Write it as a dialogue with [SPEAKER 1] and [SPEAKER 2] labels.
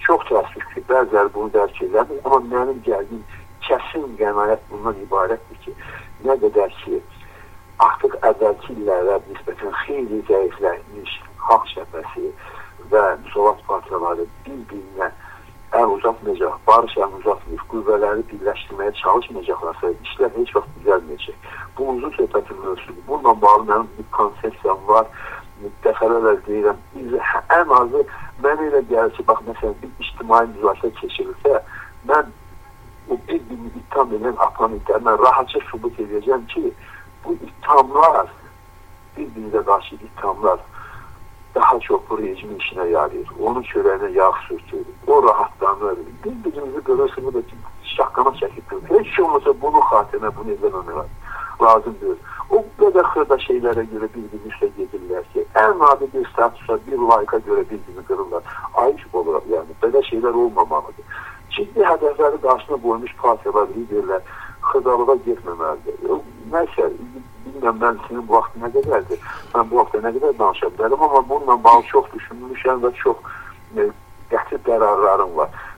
[SPEAKER 1] çox təəssüf ki, bəziləri bunu dərk edəmir, amma mənim gəldiyim kəsin qənaət bundan ibarətdir ki, nə qədər ki, artıq əvvəlki illərə nisbətən xeyli zəiflənmiş xalq cəbhəsi və müsavat partiyaları bir-birinə əl uzatmayacaq, barış əl uzatmayıb, qüvvələri birləşdirməyə çalışmayacaqlarsa, işlər heç vaxt düzəlməyəcək. Bu uzun söhbətin mövzusudur. Bununla bağlı mənim bir konsepsiyam var, dəfələrlə deyirəm, ən azı mən elə gəlir ki, bax, məsələn, bir ictimai müzakirə keçirilsə, mən o bir-birini ittiham edən oponentləri mən rahatca sübut edəcəm ki, bu ittihamlar, bir-birinə qarşı ittihamlar daha çox bu rejimin işinə yarayır. Onun çörəyinə yağ sürtür, o rahatlanır. Bir-birimizi qırırsa, bu da şaqqana çəkib. Heç olmasa bunun xatirinə bunu edilməmək lazımdır. O qədər xırda şeylərə görə bir-birini üstə gedirlər ki, ən adi bir statusa, bir layıqa görə bir-birini qırırlar. Ayıb olur, yəni. Belə şeylər olmamalıdır. Ciddi hədəfləri qarşısına qoymuş partiyalar, liderlər xırdalığa getməməlidir. Nəysə, bilməm, mən sizin bu vaxt nə qədərdir, mən bu vaxtda nə qədər danışa bilərəm, amma bununla bağlı çox düşünmüşəm və çox qəti qərarlarım var.